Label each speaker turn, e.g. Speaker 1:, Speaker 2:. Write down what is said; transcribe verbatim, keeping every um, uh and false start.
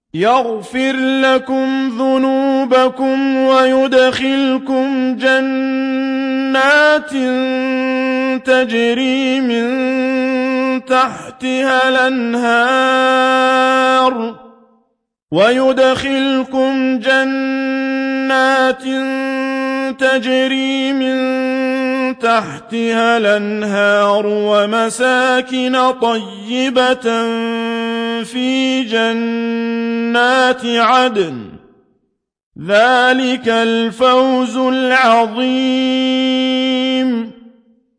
Speaker 1: يغفر لكم ذنوبكم ويدخلكم جنات تجري من تحتها الأنهار ويدخلكم جنات تجري من تحتها الأنهار ومساكن طيبة في جنات عدن ذلك الفوز العظيم